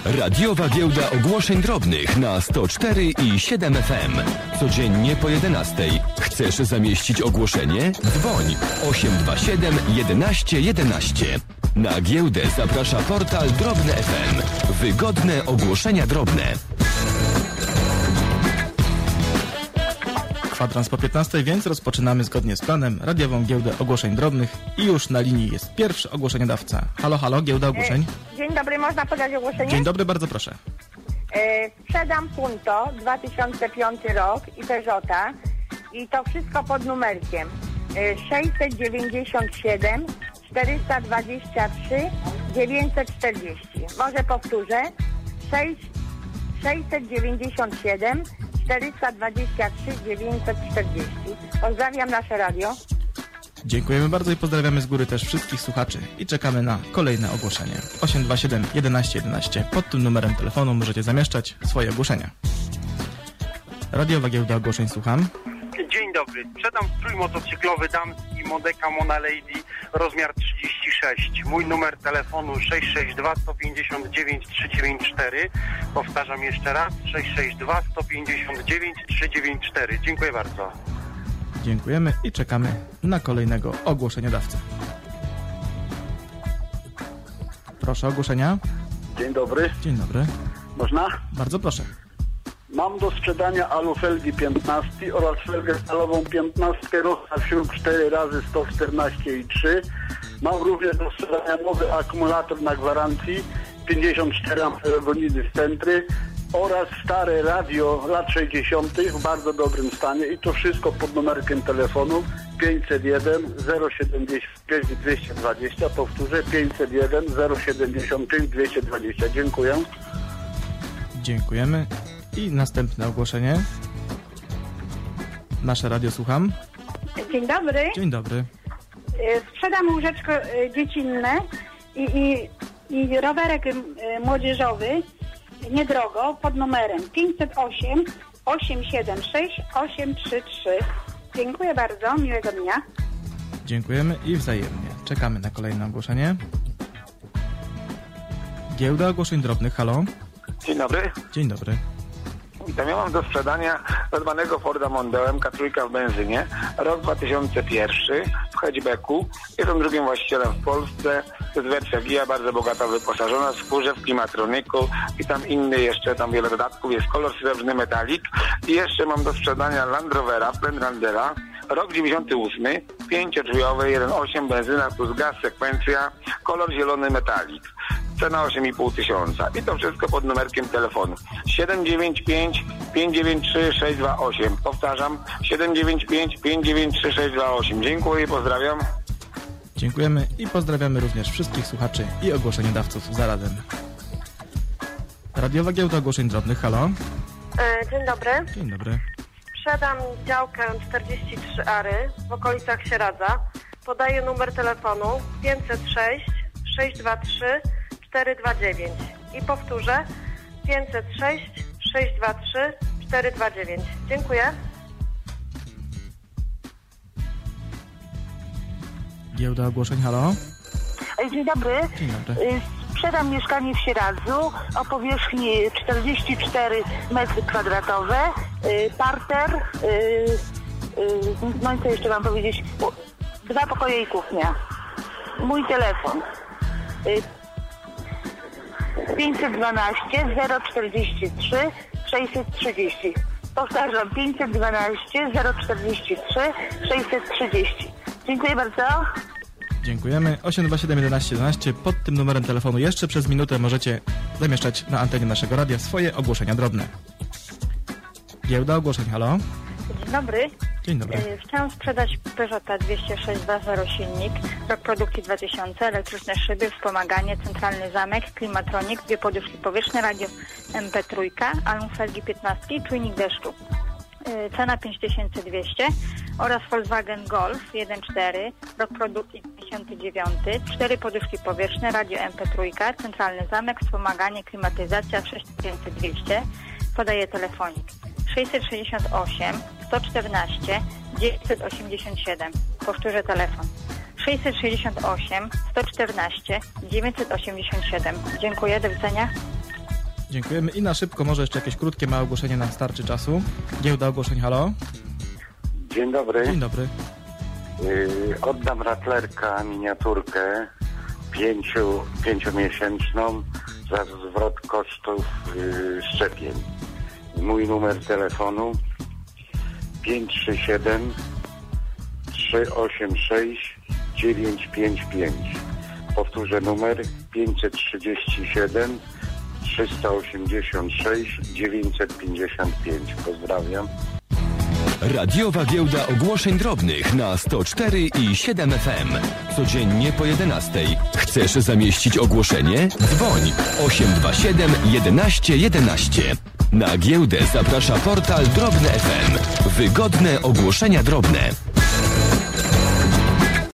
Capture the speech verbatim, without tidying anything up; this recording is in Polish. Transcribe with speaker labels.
Speaker 1: Radiowa Giełda Ogłoszeń Drobnych na sto cztery i siedem F M. Codziennie po jedenastej. Chcesz zamieścić ogłoszenie? Dzwoń osiem dwa siedem jedenaście jedenaście. Na giełdę zaprasza portal Drobne F M. Wygodne ogłoszenia drobne.
Speaker 2: Kwadrans po piętnastej, więc rozpoczynamy zgodnie z planem radiową giełdę ogłoszeń drobnych i już na linii jest pierwszy ogłoszeniodawca. Halo, halo, giełda ogłoszeń.
Speaker 3: Dzień dobry, można podać ogłoszenie?
Speaker 2: Dzień dobry, bardzo proszę.
Speaker 3: E, sprzedam Punto, dwa tysiące piąty rok i Peugeota i to wszystko pod numerkiem e, sześćset dziewięćdziesiąt siedem czterysta dwadzieścia trzy dziewięćset czterdzieści. Może powtórzę. sześćset dziewięćdziesiąt siedem czterysta dwadzieścia trzy dziewięćset czterdzieści. Pozdrawiam nasze radio.
Speaker 2: Dziękujemy bardzo i pozdrawiamy z góry też wszystkich słuchaczy i czekamy na kolejne ogłoszenie. osiem dwa siedem jedenaście jedenaście. Pod tym numerem telefonu możecie zamieszczać swoje ogłoszenia. Radiowa Giełda Ogłoszeń, słucham.
Speaker 4: Dzień dobry. Sprzedam strój motocyklowy damski Modeka Mona Lady rozmiar trzydzieści sześć. Mój numer telefonu sześć sześć dwa sto pięćdziesiąt dziewięć trzysta dziewięćdziesiąt cztery. Powtarzam jeszcze raz sześć sześć dwa sto pięćdziesiąt dziewięć trzysta dziewięćdziesiąt cztery. Dziękuję bardzo.
Speaker 2: Dziękujemy i czekamy na kolejnego ogłoszeniodawcę. Proszę ogłoszenia.
Speaker 5: Dzień dobry.
Speaker 2: Dzień dobry.
Speaker 5: Można?
Speaker 2: Bardzo proszę.
Speaker 5: Mam do sprzedania alufelgi piętnaście oraz felgę stalową piętnaście Rossa wśród cztery razy sto czternaście i trzy. Mam również do sprzedania nowy akumulator na gwarancji pięćdziesiąt cztery amperogonidy z centry oraz stare radio lat sześćdziesiątych w bardzo dobrym stanie i to wszystko pod numerkiem telefonu pięćset jeden zero siedemdziesiąt pięć dwieście dwadzieścia. Powtórzę pięćset jeden zero siedemdziesiąt pięć dwieście dwadzieścia. Dziękuję.
Speaker 2: Dziękujemy. I następne ogłoszenie. Nasze radio, słucham.
Speaker 3: Dzień dobry.
Speaker 2: Dzień dobry.
Speaker 3: Sprzedam łóżeczko dziecinne i, i, i rowerek młodzieżowy niedrogo pod numerem pięćset osiem osiem siedem sześć osiem trzy trzy. Dziękuję bardzo, miłego dnia.
Speaker 2: Dziękujemy i wzajemnie. Czekamy na kolejne ogłoszenie. Giełda Ogłoszeń Drobnych, halo.
Speaker 6: Dzień dobry.
Speaker 2: Dzień dobry.
Speaker 6: Witam, ja mam do sprzedania zadbanego Forda Mondeo M K trzy w benzynie, rok dwa tysiące pierwszy w hatchbacku. Jestem drugim właścicielem w Polsce. To jest wersja Gia, bardzo bogato wyposażona, w skórze, w klimatroniku i tam inny jeszcze, tam wiele dodatków. Jest kolor srebrny metalik. I jeszcze mam do sprzedania Land Rovera, Fenlandera, rok dziewięćdziesiąty ósmy, pięciodrzwiowy, jeden przecinek osiem benzyna plus gaz, sekwencja, kolor zielony metalik. Cena osiem i pół tysiąca. I to wszystko pod numerkiem telefonu siedem dziewięć pięć pięć dziewięć trzy sześć dwa osiem. Powtarzam, siedem dziewięć pięć pięć dziewięć trzy sześć dwa osiem. Dziękuję i pozdrawiam.
Speaker 2: Dziękujemy i pozdrawiamy również wszystkich słuchaczy i ogłoszeniodawców zarazem. Radiowa Giełda Ogłoszeń Drobnych, halo.
Speaker 7: E, dzień dobry.
Speaker 2: Dzień dobry.
Speaker 7: Sprzedam działkę czterdzieści trzy ary w okolicach Sieradza. Podaję numer telefonu pięćset sześć sześć dwa trzy cztery dwa dziewięć. I powtórzę pięćset sześć sześć dwa trzy cztery dwa dziewięć. Dziękuję.
Speaker 2: Giełda Ogłoszeń, halo.
Speaker 3: Dzień dobry.
Speaker 2: Dzień dobry.
Speaker 3: Sprzedam mieszkanie w Sieradzu o powierzchni czterdzieści cztery metry kwadratowe, parter, no i co jeszcze mam powiedzieć, dwa pokoje i kuchnia. Mój telefon pięćset dwanaście zero czterdzieści trzy sześćset trzydzieści. Powtarzam, pięćset dwanaście zero czterdzieści trzy sześćset trzydzieści. Dziękuję bardzo.
Speaker 2: Dziękujemy. osiem dwa siedem jedenaście jedenaście. Pod tym numerem telefonu jeszcze przez minutę możecie zamieszczać na antenie naszego radia swoje ogłoszenia drobne. Giełda Ogłoszeń, halo.
Speaker 3: Dzień dobry.
Speaker 2: Dzień dobry.
Speaker 3: Chciałam sprzedać Peugeota dwieście sześć dwa zero silnik, rok produkcji dwa tysiące, elektryczne szyby, wspomaganie, centralny zamek, klimatronik, dwie poduszki powietrzne, radio M P trzy, alufelgi piętnaście i czujnik deszczu. Cena pięć tysięcy dwieście oraz Volkswagen Golf jeden cztery, rok produkcji dziewięćdziesiąty dziewiąty, cztery poduszki powietrzne, radio M P trzy, centralny zamek, wspomaganie, klimatyzacja sześć tysięcy dwieście. Podaję telefonik sześćset sześćdziesiąt osiem sto czternaście dziewięćset osiemdziesiąt siedem. Powtórzę telefon sześćset sześćdziesiąt osiem sto czternaście dziewięćset osiemdziesiąt siedem. Dziękuję, do widzenia.
Speaker 2: Dziękujemy i na szybko może jeszcze jakieś krótkie, małe ogłoszenie, nam starczy czasu. Giełda ogłoszeń, halo?
Speaker 8: Dzień dobry.
Speaker 2: Dzień dobry.
Speaker 8: Yy, oddam Rattlerka miniaturkę pięciu, pięciomiesięczną za zwrot kosztów yy, szczepień. Mój numer telefonu pięć trzy siedem trzy osiem sześć dziewięć pięć pięć. Powtórzę numer pięćset trzydzieści siedem trzysta osiemdziesiąt sześć dziewięćset pięćdziesiąt pięć. Pozdrawiam.
Speaker 1: Radiowa giełda ogłoszeń drobnych na sto cztery i siedem F M. Codziennie po jedenastej. Chcesz zamieścić ogłoszenie? Dzwoń osiem dwa siedem jedenaście jedenaście. Na giełdę zaprasza portal Drobne F M. Wygodne ogłoszenia drobne.